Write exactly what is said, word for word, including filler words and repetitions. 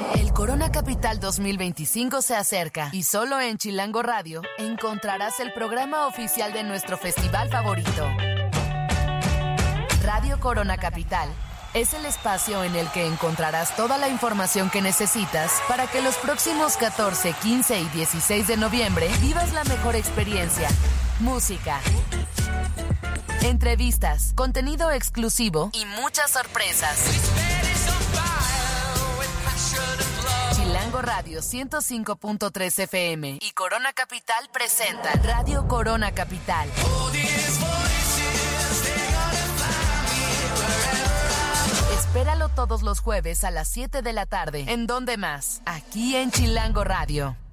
El Corona Capital dos mil veinticinco se acerca y solo en Chilango Radio encontrarás el programa oficial de nuestro festival favorito. Radio Corona Capital es el espacio en el que encontrarás toda la información que necesitas para que los próximos catorce, quince y dieciséis de noviembre vivas la mejor experiencia. Música, entrevistas, contenido exclusivo y muchas sorpresas. Chilango Radio ciento cinco punto tres F M y Corona Capital presenta Radio Corona Capital. Espéralo todos los jueves a las siete de la tarde. ¿En dónde más? Aquí en Chilango Radio.